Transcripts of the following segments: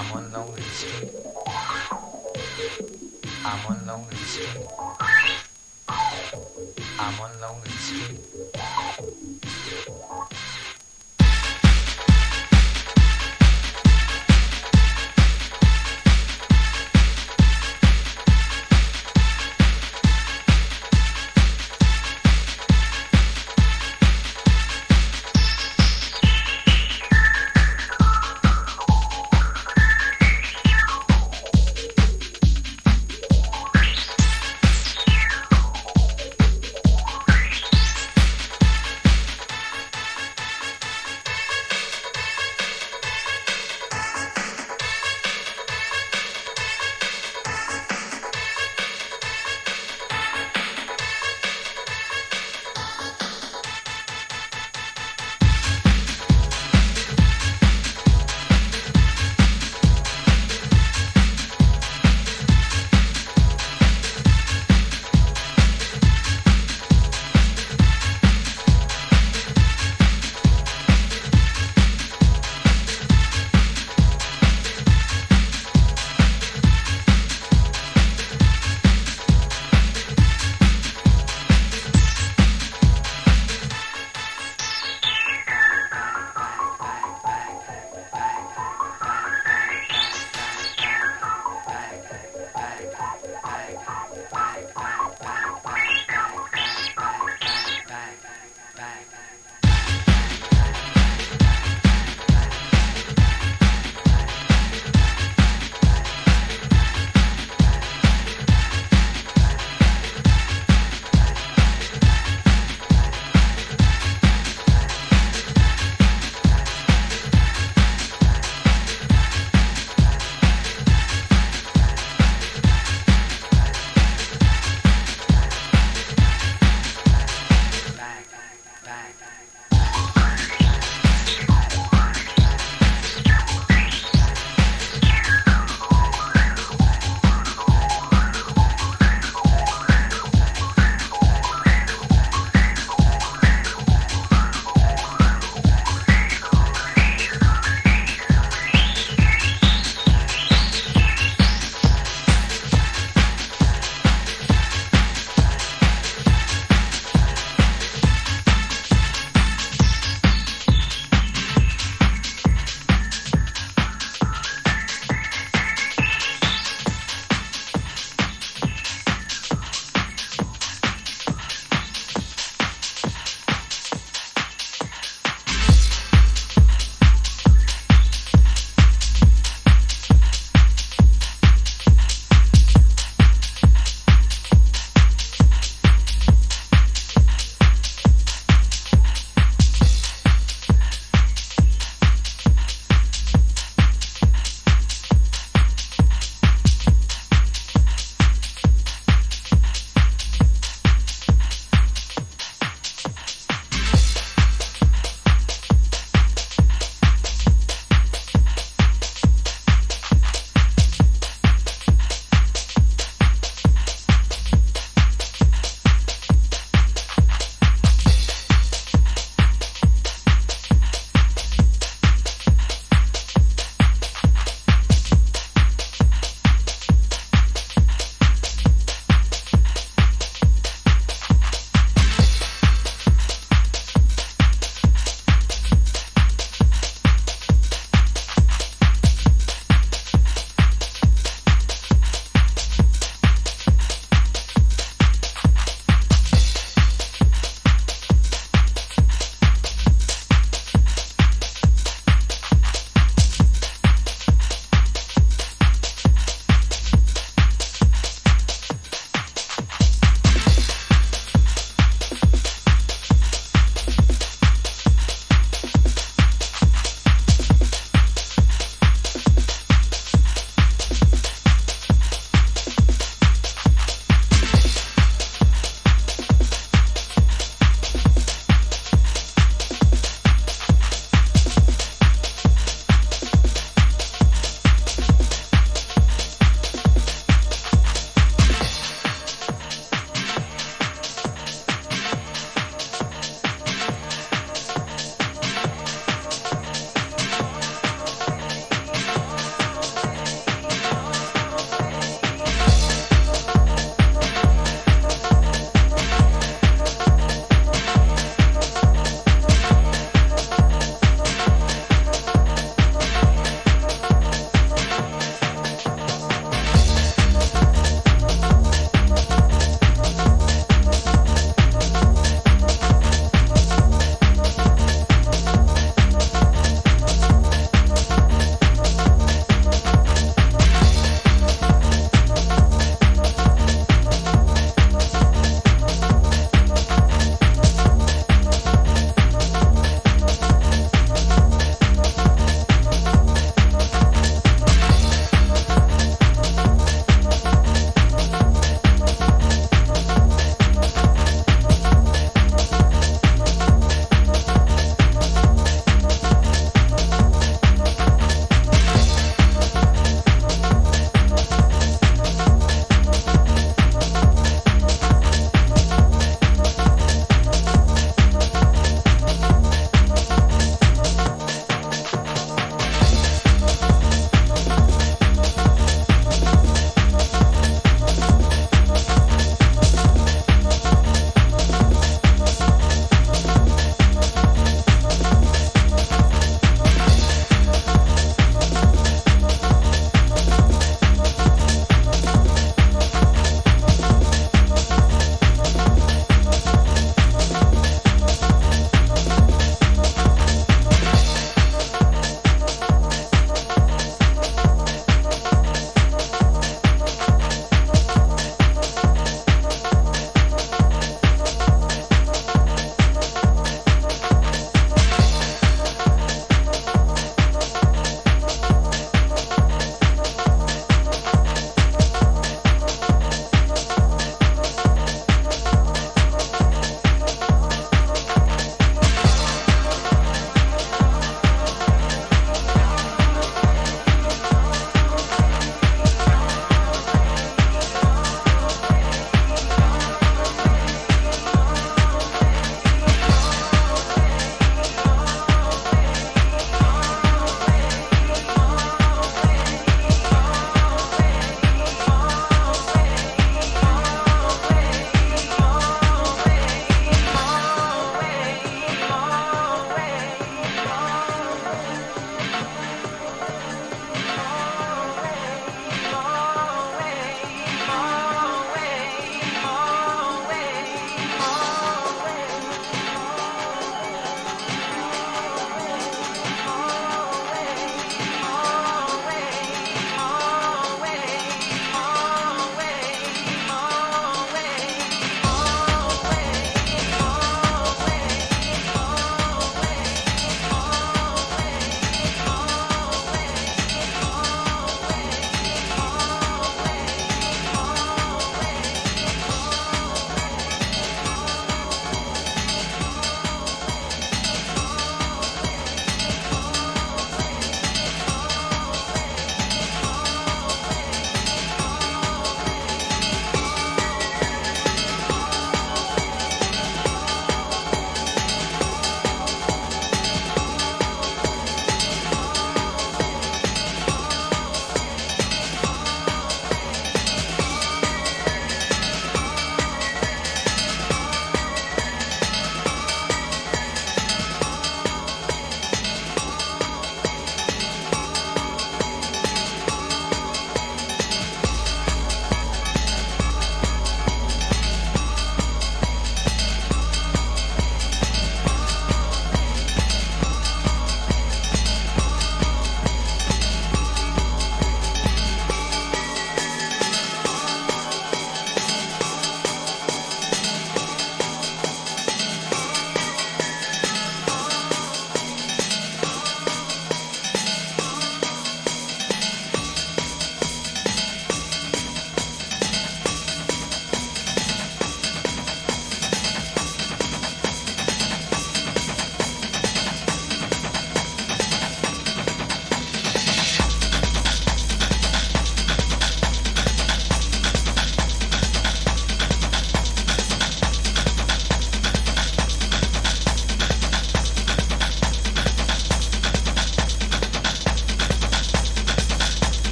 I'm on lonely street. I'm on lonely street. I'm on lonely street.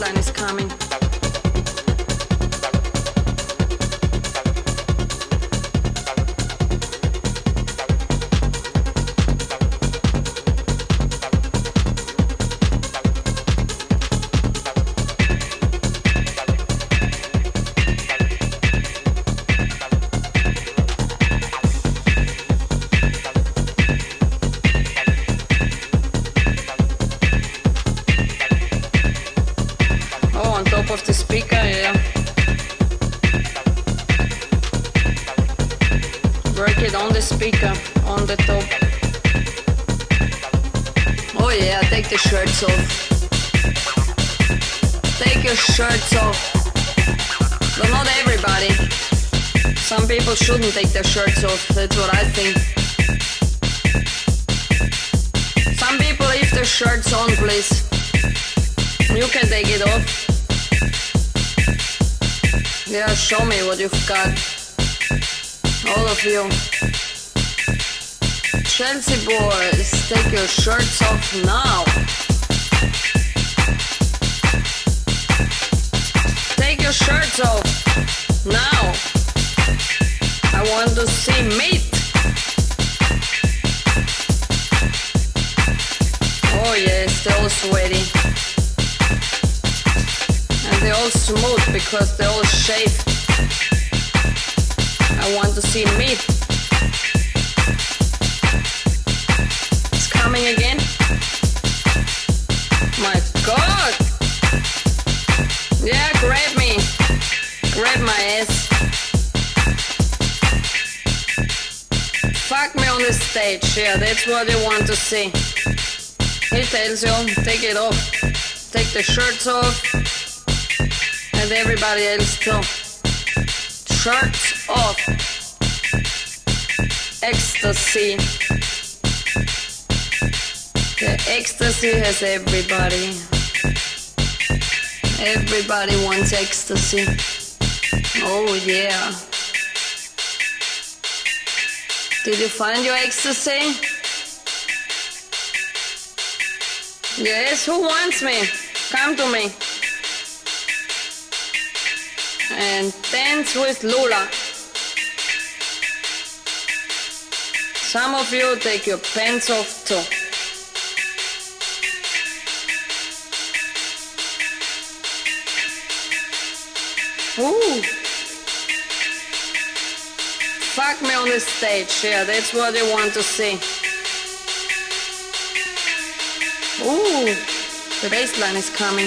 baseline is coming. Of the speaker, yeah. Work it on the speaker, on the top. Oh yeah, take the shirts off. Take your shirts off. But not everybody. Some people shouldn't take their shirts off, that's what I think. Some people leave their shirts on, please. You can take it off. Yeah, show me what you've got. All of you. Chelsea boys, take your shirts off now. Take your shirts off now. I want to see meat. Oh yes, they're all sweaty. They're all smooth because they're all shaved. I want to see meat. It's coming again. My God! Yeah, grab me. Grab my ass. Fuck me on the stage. Yeah, that's what you want to see. He tells you, take it off. Take the shirts off. And everybody else too. Shirts off. Ecstasy. The ecstasy has everybody. Everybody wants ecstasy. Oh yeah. Did you find your ecstasy? Yes, who wants me? Come to me. And dance with Lula. Some of you take your pants off too. Ooh. Fuck me on the stage, yeah, that's what you want to see. Ooh, the baseline is coming.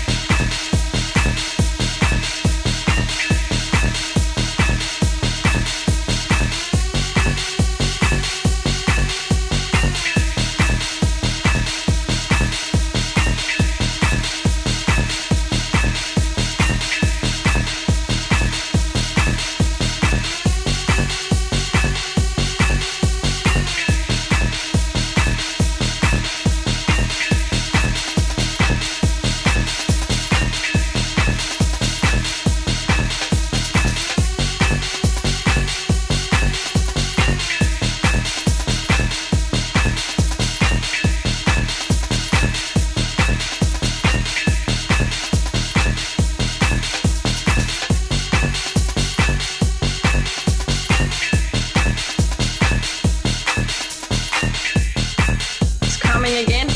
Again.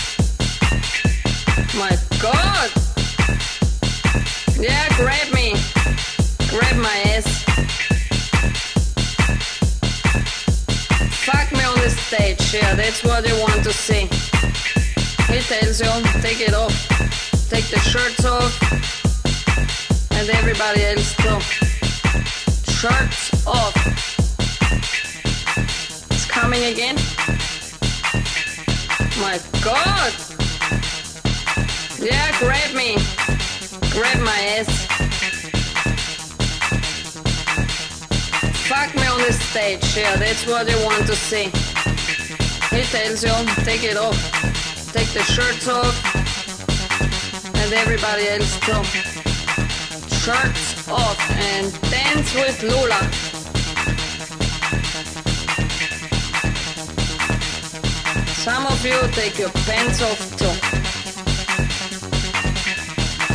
My God! Yeah, grab me. Grab my ass. Fuck me on the stage, yeah, that's what you want to see. He tells you, take it off. Take the shirts off. And everybody else too. Shirts off. It's coming again. My God! Yeah, grab me. Grab my ass. Fuck me on the stage, yeah, that's what you want to see. He tells you, take it off. Take the shirts off. And everybody else too. Shirts off and dance with Lula. Some of you take your pants off too.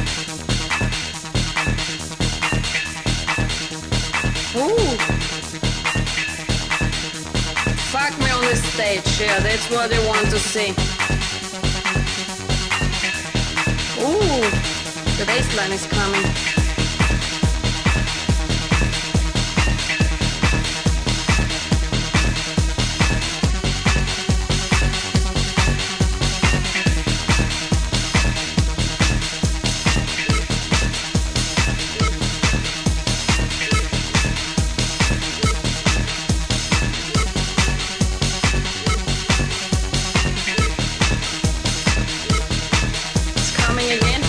Ooh. Fuck me on the stage, yeah, that's what I want to see. Ooh, the bass line is coming. Again.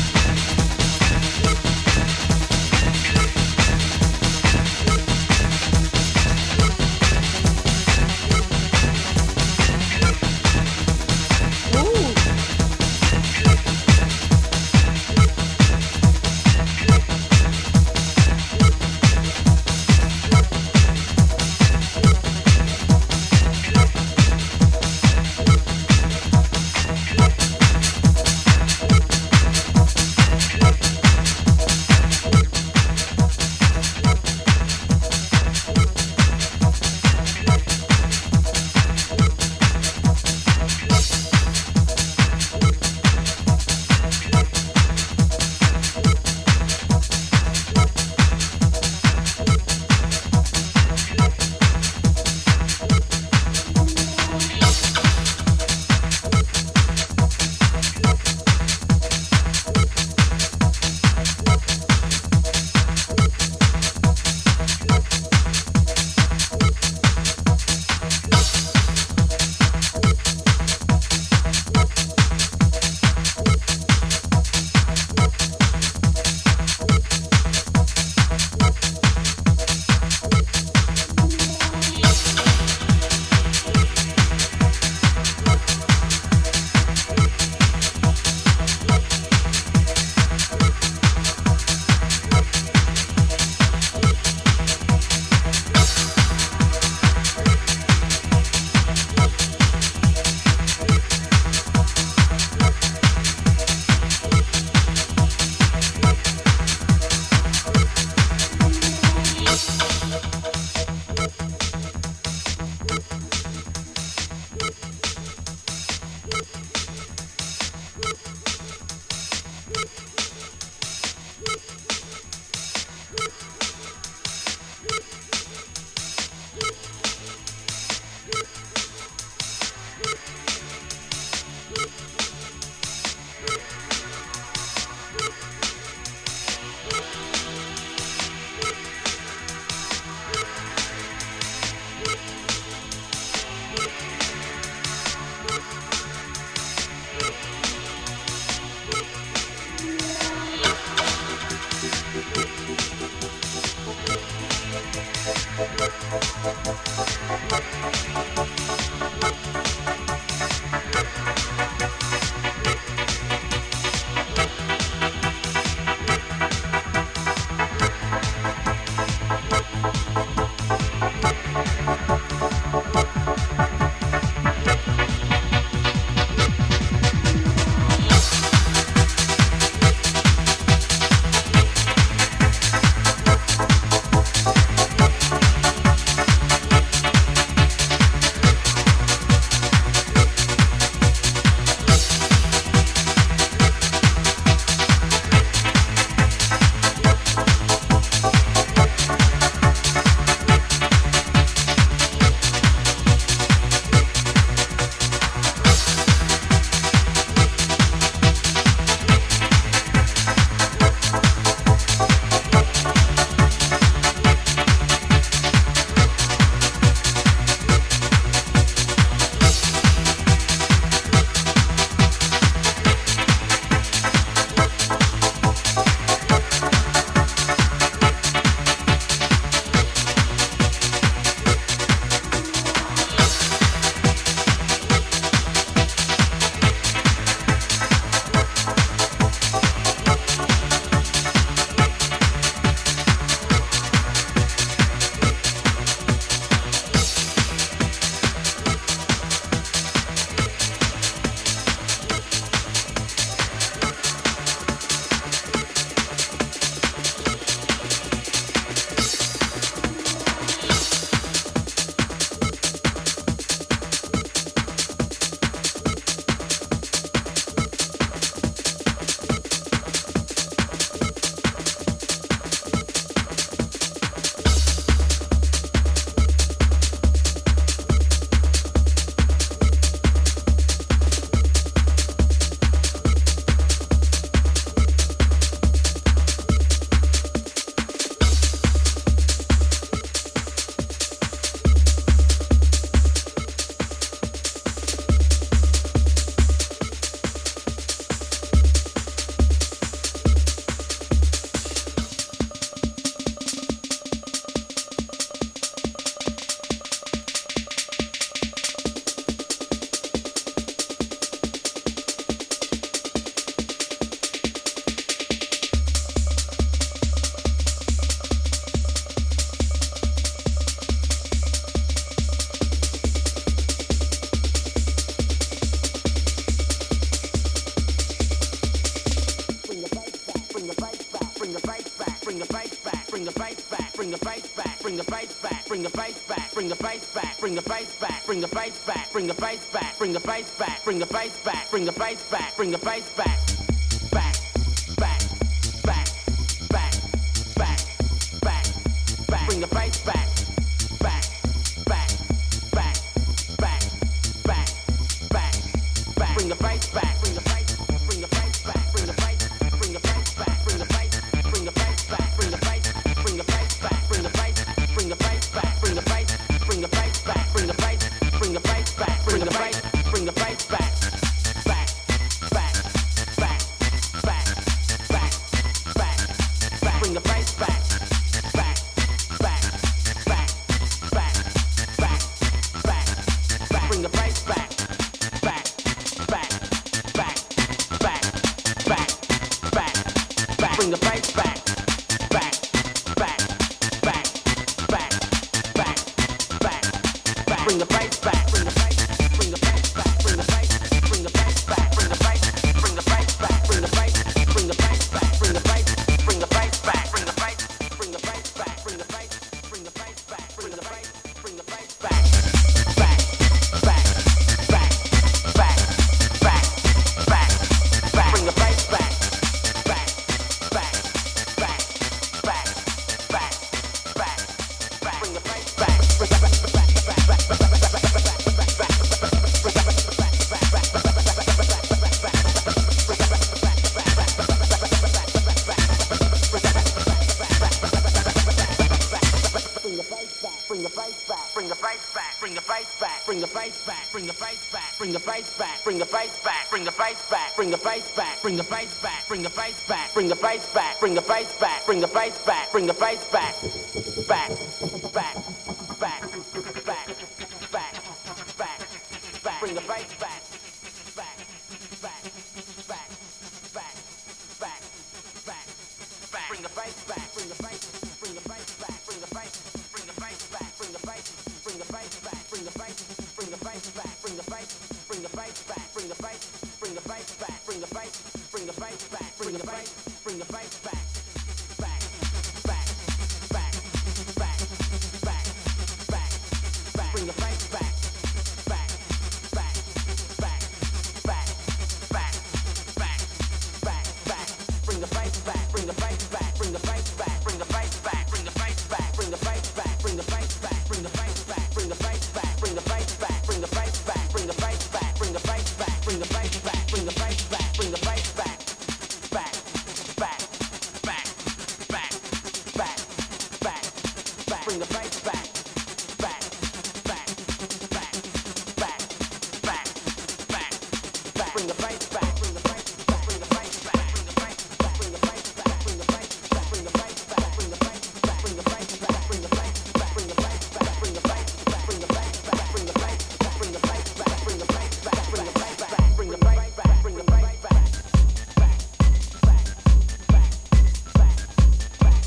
bring the bass back, bring the bass back, bring the bass back, bring the bass back, bring the bass back, bring the bass back, bring the bass back, bring the bass back, bring the bass back, bring the bass back, bring the bass back, back, back, back, back, back, back, back, bring the bass back, back, back, back, back, back, back, back, bring the bass back, bring the bass, bring the bass back, bring the bass, bring the bass back, bring the bass, bring the bass back, bring the bass, bring the bass back, bring the bass, bring the bass back, bring the bass, bring the bass back, bring the bass, bring the bass back, bring the bass, bring the bass back, back, back, back, back, back, back, back, bring the bass back, back, back, back, back, back, back, back, bring the bass back, back, back, back, back, back, back, back, bring the bass back, back, back, back, back, back, back, back, bring the bass back, bring the bass, bring the bass back, bring the bass, bring the bass back, bring the bass, bring the bass back, bring the bass, bring the bass back, bring the bass, bring the bass back, bring the bass, bring the bass back, bring the bass, bring the bass back, bring the bass, bring the bass back, back, back, back, back, back, back, back, bring the bass back, back, back, back, back, back, back, back, bring the bass back, bring the bass back, bring the bass back, bring the bass back, bring the bass back, bring the bass back, bring the bass back, bring the bass back, bring the bass back, bring the bass back, bring the bass back, bring the bass back, bring the bass back, bring the bass back, bring the bass back, bring the bass back, back, back, back, back, back, back, back, bring the bass back, back, back, back, back, back, back, back, bring the bass back, bring the bass, bring the bass back, bring the bass, bring the bass back, bring the bass, bring the bass back, bring the bass, bring the bass back, bring the bass, bring the bass back, bring the bass, bring the bass back, bring the bass, bring the bass back, bring the bass, bring the bass back, back, back, back, back, back, back, back, bring the bass back, back, back, back, back, back, back, back, back, bring the bass back, bring the bass back, bring the bass back, bring the bass back, bring the bass back, bring the bass back, bring the bass back, bring the bass back, bring the bass back, bring the bass back, bring the bass back, bring the bass back, bring the bass back, bring the bass back, bring the bass back, bring the bass back, back, back, back, back, back, back, back, bring the bass back, back, back, back, back, back, back, back, bring the bass back, bring the bass back, bring the bass back, bring the bass back, bring the bass back, bring the bass back, bring the bass back, bring the bass back, bring the bass back, bring the bass back, bring the bass back, bring the bass back, bring the bass back, bring the bass back, bring the bass back, bring the bass back, bring the bass back, bring the bass back, bring the bass back, back, back, back, back, back, back,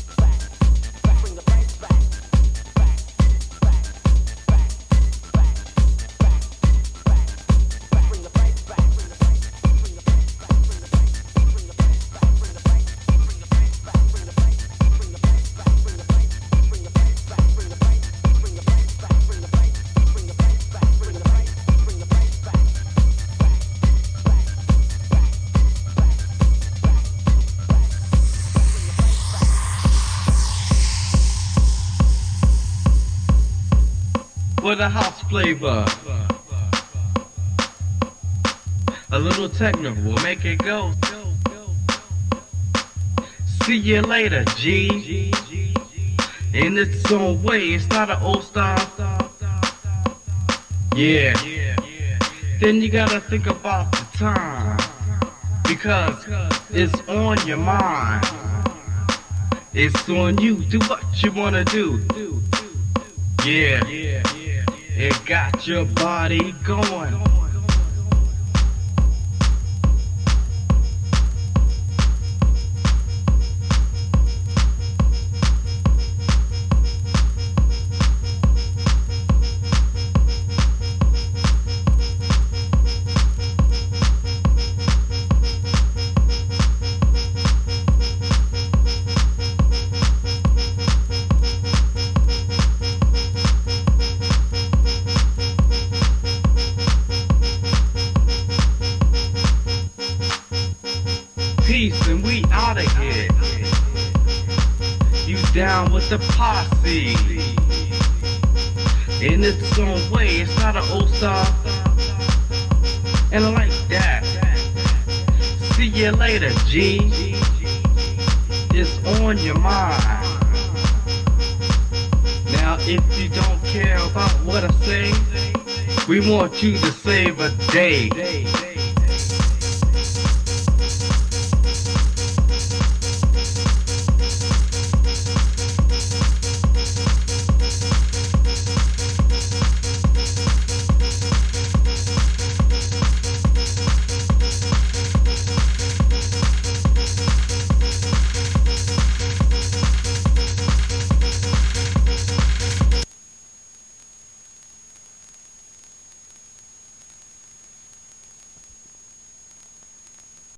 bring the bass back, back, back, back, back, back, back, back, bring the bass back, bring the bass, bring the bass back, bring the bass, bring the bass back, bring the bass, bring the bass back, bring the bass, bring the bass back, bring the bass, bring the bass back, bring the bass, bring the bass back, bring the bass, bring the bass back, bring the bass, bring the bass back, back, back, back, back, back, For the house flavor, a little techno will make it go. See you later, G. In its own way, it's not an old style. Yeah. Then you gotta think about the time, because it's on your mind. It's on you. Do what you wanna do. Yeah. It got your body going. peace and we out of here. You down with the posse. In its own way, it's not an old style. And I like that. See you later, G. It's on your mind. Now if you don't care about what I say, we want you to save a day.